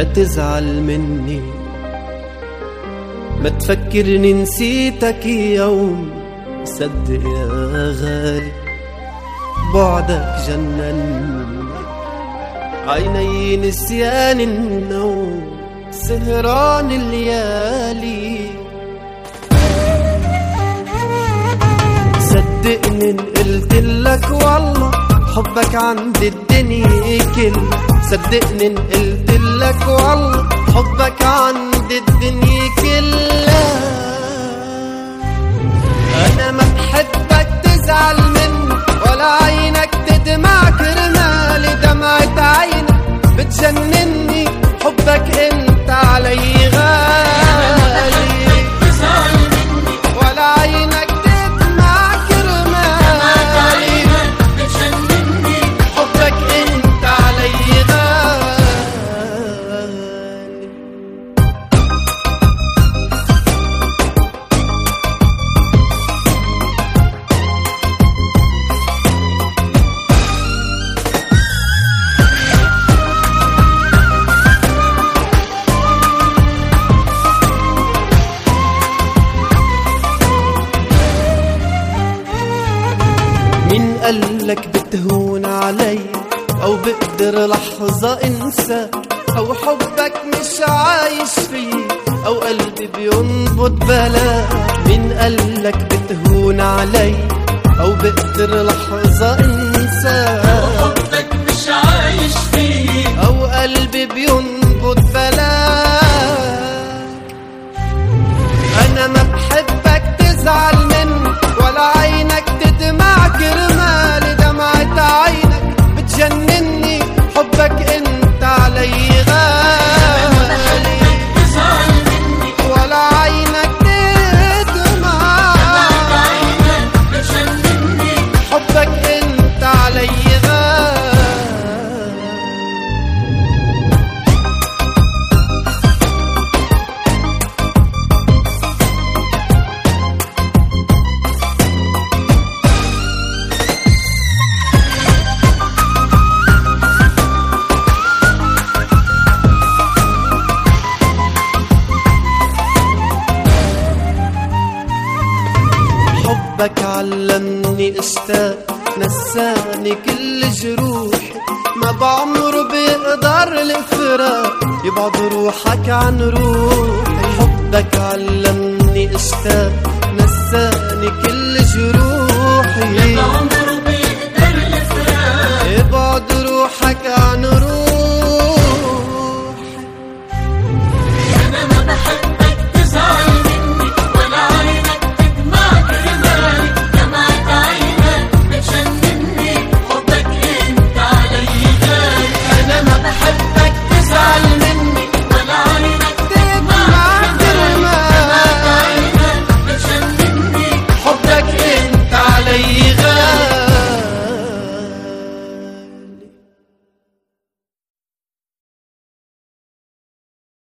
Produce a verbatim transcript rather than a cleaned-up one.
تزعل مني، ما تفكرني نسيتك يوم، صدق يا غالي بعدك جنني. عيني نسيان النوم، سهران الليالي. صدقني إن قلتلك والله حبك عند الدنيا كلها، صدقني إن قلتلك والله حبك عند الدنيا كلها. أنا ما بحبك تزعل مني، ولا عينك تدمع كرمالي، دمعة عينك بتجنني، حبك انت علي غالي. ولا عينك تدمع كرمالي، حبك انت علي غالي. مين قالك بتهون علي، أو بقدر لحظة انسى، أو حبك مش عايش فيه، أو قلبي بينبض بلاك. مين قالك بتهون علي، أو بقدر لحظة انسى، أو حبك مش عايش فيه، أو قلبي بينبض بلاك. أنا ما بحبك تزعل مني، ولا عينك تدمع كرمالي، دمعة عينك بتجنني، حبك انت علي غالي. ولا عينك تدمع، حبك انت علي غالي. حبك علمني اشتاق، نساني كل جروحي، ما بعمر بقدر الفراق، يبعد روحك عن روحي. حبك علمني اشتاق، نساني كل جروحي، ما بعمر بقدر الفراق، يبعد روحك عن روحي.